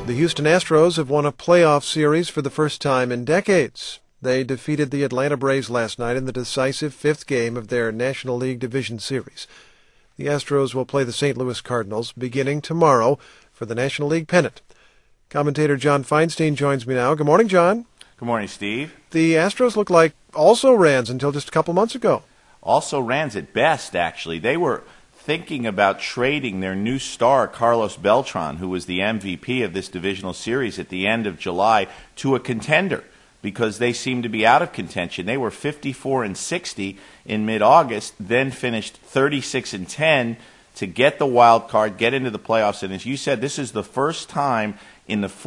The Houston Astros have won a playoff series for the first time in decades. They defeated the Atlanta Braves last night in the decisive fifth game of their National League Division Series. The Astros will play the St. Louis Cardinals beginning tomorrow for the National League pennant. Commentator John Feinstein joins me now. Good morning, John. Good morning, Steve. The Astros look like also-rans until just a couple months ago. Also-rans at best, actually. They were thinking about trading their new star, Carlos Beltran, who was the MVP of this divisional series at the end of July, to a contender because they seemed to be out of contention. They were 54-60 in mid-August, then finished 36-10 to get the wild card, get into the playoffs. And as you said, this is the first time in the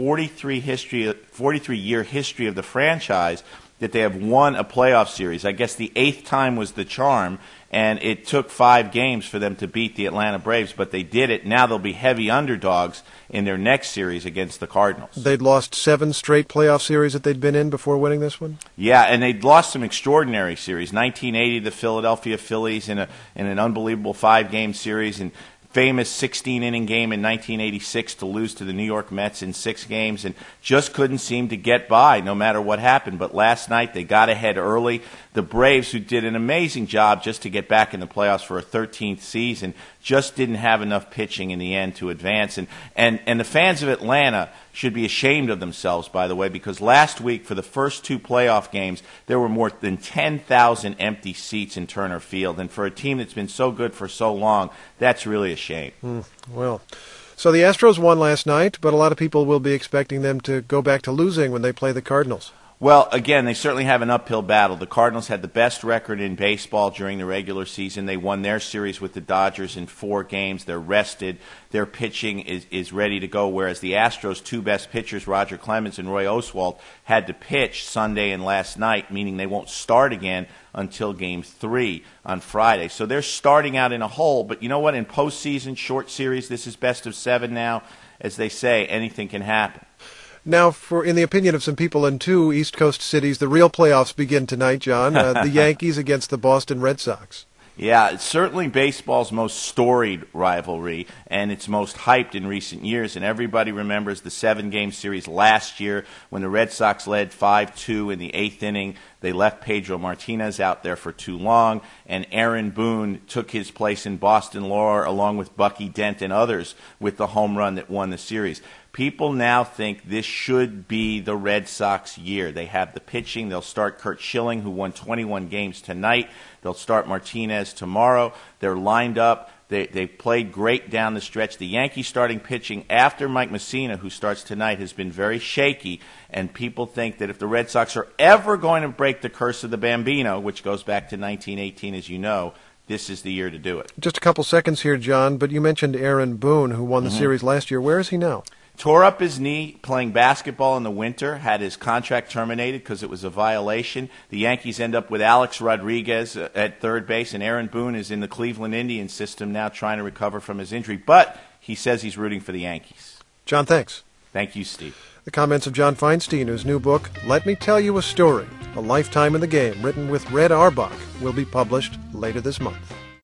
43-year history of the franchise that they have won a playoff series. I guess the eighth time was the charm, and it took 5 games for them to beat the Atlanta Braves, but they did it. Now they'll be heavy underdogs in their next series against the Cardinals. They'd lost 7 straight playoff series that they'd been in before winning this one? Yeah, and they'd lost some extraordinary series. 1980, the Philadelphia Phillies in an unbelievable 5-game series, and famous 16-inning game in 1986 to lose to the New York Mets in 6 games, and just couldn't seem to get by no matter what happened. But last night they got ahead early. The Braves, who did an amazing job just to get back in the playoffs for a 13th season, just didn't have enough pitching in the end to advance. And the fans of Atlanta should be ashamed of themselves, by the way, because last week for the first 2 playoff games, there were more than 10,000 empty seats in Turner Field. And for a team that's been so good for so long, that's really a shame. Well, so the Astros won last night, but a lot of people will be expecting them to go back to losing when they play the Cardinals. Well, again, they certainly have an uphill battle. The Cardinals had the best record in baseball during the regular season. They won their series with the Dodgers in 4 games. They're rested. Their pitching is ready to go, whereas the Astros' 2 best pitchers, Roger Clemens and Roy Oswalt, had to pitch Sunday and last night, meaning they won't start again until Game 3 on Friday. So they're starting out in a hole. But you know what? In postseason, short series, this is best of 7 now. As they say, anything can happen. Now, in the opinion of some people in 2 East Coast cities, the real playoffs begin tonight, John. The Yankees against the Boston Red Sox. Yeah, it's certainly baseball's most storied rivalry, and it's most hyped in recent years. And everybody remembers the 7-game series last year when the Red Sox led 5-2 in the 8th inning. They left Pedro Martinez out there for too long, and Aaron Boone took his place in Boston lore along with Bucky Dent and others with the home run that won the series. People now think this should be the Red Sox year. They have the pitching. They'll start Curt Schilling, who won 21 games tonight. They'll start Martinez tomorrow. They're lined up. They played great down the stretch. The Yankees starting pitching after Mike Mussina, who starts tonight, has been very shaky, and people think that if the Red Sox are ever going to break the curse of the Bambino, which goes back to 1918, as you know, this is the year to do it. Just a couple seconds here, John, but you mentioned Aaron Boone, who won the series last year. Where is he now? Tore up his knee playing basketball in the winter, had his contract terminated because it was a violation. The Yankees end up with Alex Rodriguez at third base, and Aaron Boone is in the Cleveland Indians system now trying to recover from his injury. But he says he's rooting for the Yankees. John, thanks. Thank you, Steve. The comments of John Feinstein, whose new book, Let Me Tell You a Story, A Lifetime in the Game, written with Red Auerbach, will be published later this month.